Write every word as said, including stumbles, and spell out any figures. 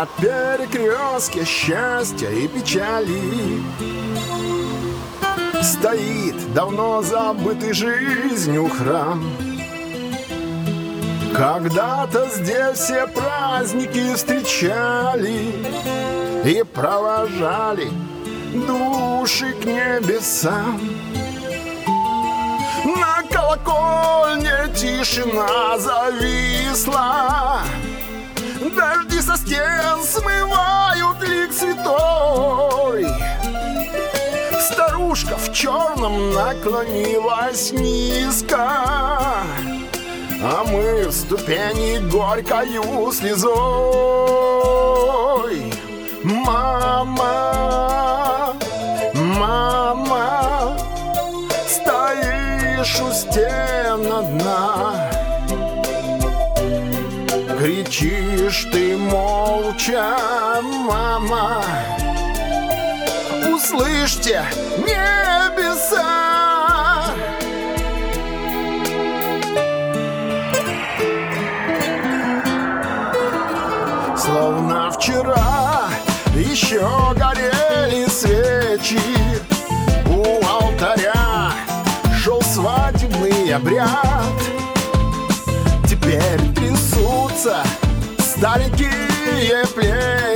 На перекрестке счастья и печали стоит давно забытый жизнью храм. Когда-то здесь все праздники встречали и провожали души к небесам. На колокольне тишина зависла, дожди со стен смывают лик святой. Старушка в черном наклонилась низко, а мы в ступени горькою слезой. Мама, мама, стоишь у стен одна, кричишь ты молча, мама. Услышьте, небеса! Словно вчера еще горели свечи у алтаря, шел свадебный обряд. Теперь трясутся старенькие плечи,